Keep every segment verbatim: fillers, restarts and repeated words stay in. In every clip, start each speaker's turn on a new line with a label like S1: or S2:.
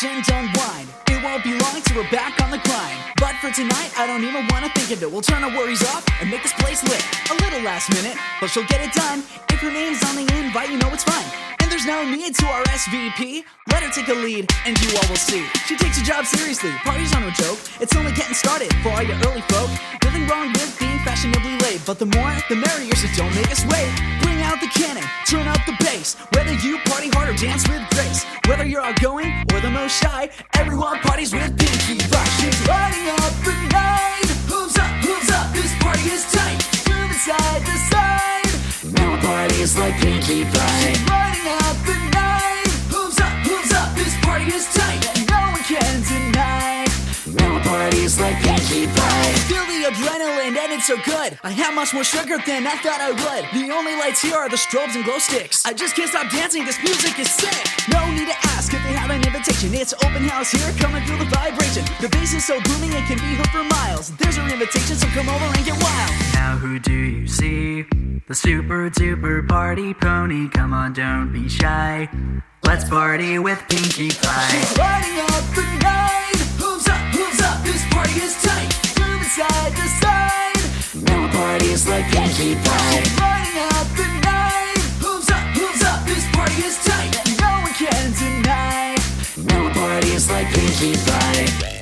S1: relax and unwind. It won't be long till we're back on the grind. But for tonight, I don't even wanna think of it. We'll turn our worries off and make this place lit. A little last minute, but she'll get it done. If her name's on the invite, you know it's fine. And there's no need to R S V P. Let her take a lead, and you all will see. She takes her job seriously, parties are no joke. It's only getting started for all your early folk. Nothing wrong with being fashionably late, but the more, the merrier, so don't make us wait. Bring out the cannon, turn up the bass. Whether you party hard or dance with grace, whether you're outgoing or the most shy, everyone parties with Pinkie Pie. She's lighting up the night. Hooves up, hooves up, this party is tight. Moving side to side. Now our party is like Pinkie Pie. She's lighting up the night. Hooves up, hooves up, this party is tight. No one can deny. Now our party is like Pinkie Pie. Feel the adrenaline and it's so good. I have much more sugar than I thought I would. The only lights here are the strobes and glow sticks. I just can't stop dancing, this music is sick. No need to ask if they have an invitation. It's open house here, come and feel the vibration. The bass is so booming it can be heard for miles. There's our invitation, so come over and get wild.
S2: Now who do you see? The super duper party pony. Come on, don't be shy. Let's party with Pinkie Pie.
S1: She's lighting up the night. Hooves up, hooves up, this party is tight. Moving side to side. Now our party is like Pinkie Pie. She's lighting up the night. Hooves up, hooves up, this party is tight. No one can deny. Now our party is like Pinkie Pie.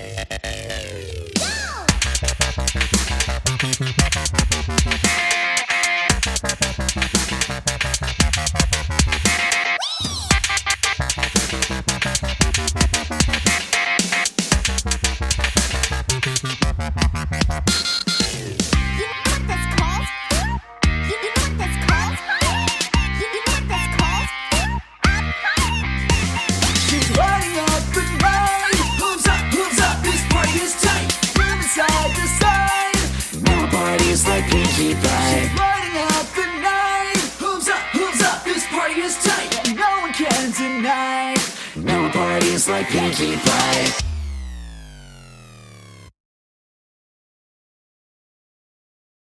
S1: Like Pinkie Pie. She's lighting up the night. Hooves up, hooves up, this party is tight. No one can deny. Now our party is like Pinkie Pie.